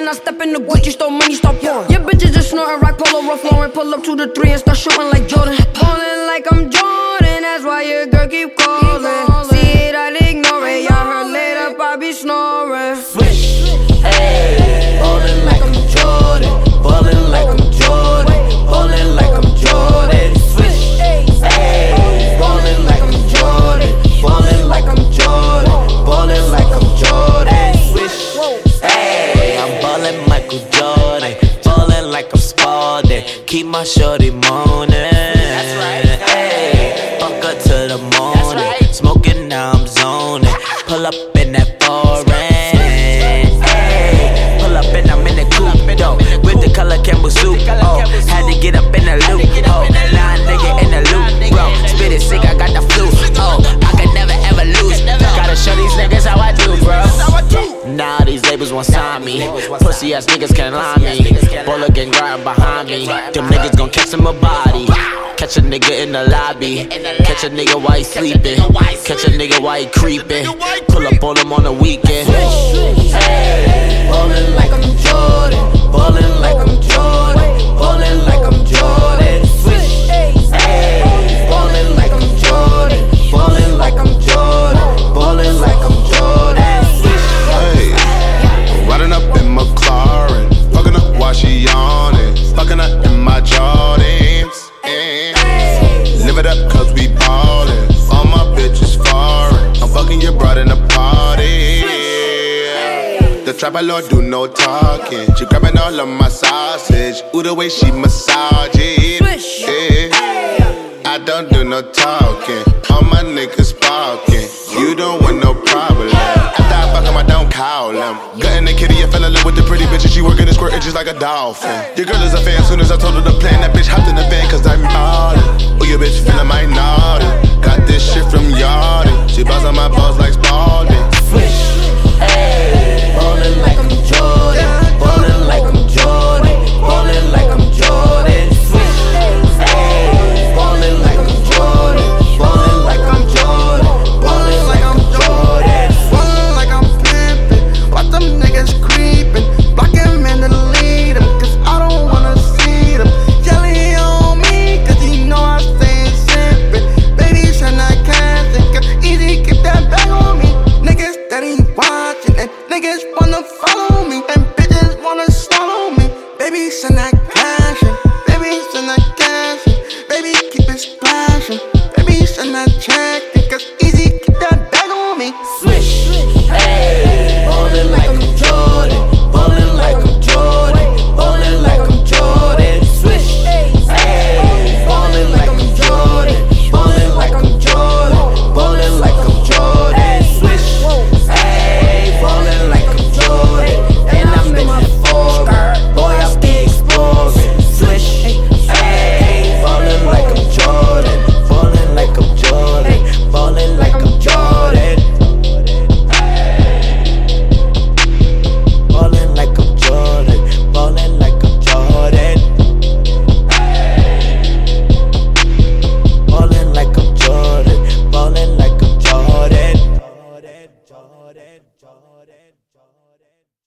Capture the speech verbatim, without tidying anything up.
I step in the Gucci store, money start pouring. Your bitches just snorting, rock polo, rough Lauren. Pull up to the three and start shooting like Jordan. Ballin' like I'm Jordan, that's why your girl keep calling. See it, I ignore it. Y'all heard later, I be snoring. Swish, ayy. Ballin' like I'm Jordan. Ballin' like I'm Jordan. Ballin' like I'm Jordan. Swish, ayy. Ballin' like I'm Jordan. Ballin' like I'm Jordan. Ballin' like I'm Jordan. Swish, ayy. I'm ballin' Michael Jordan. Ballin' like I'm Spalding. Keep my shorty moaning. That's right. Ayy. Fuck her to the morning. Right. Smoking, now I'm zoning. Pull up in that foreign. Ayy. Pull up and I'm in the coupe, though. With the color Campbell soup. Oh, had to get up in the loop. Oh, nine nigga in the loop, bro. Spit it sick, I got the flu. Oh, I can never ever lose. Gotta show these niggas how I do, bro. Now these labels won't sign me. Pussy ass niggas can't lie me. Baller gang riding behind me. Them niggas gon' catch him a body. Catch a nigga in the lobby. Catch a nigga while he sleeping. Catch a nigga while he creeping. Pull up on him on the weekend. Hey, ballin' like I'm Jordan. Ballin' like I'm Jordan. Ballin' like I'm Jordan. Swish. Hey, ballin' like I'm Jordan. Ballin' like I'm Jordan. Ballin' like I'm Jordan. Swish. Hey, riding up in McLaren. Fucking up while she yawning. Fucking up in my Jordans. And live it up cause we ballin'. All my bitches foreign. I'm fucking your broad in the party. The trapper lord do no talking. She grabbing all of my sausage. Ooh, the way she massage it. Yeah. I don't do no talking. All my niggas barking. You don't want no problem. After I fuck him, I don't call him. Gutting the kitty, I fell in love with the pretty bitch, and she working the squirt just like a dolphin. Your girl is a fan. Soon as I told her to plan, that bitch hopped in the van cause I'm ballin'. Oh, your bitch feeling my naughty. Got this shit from Yarden. She buzzing my balls like Spalding. Swish.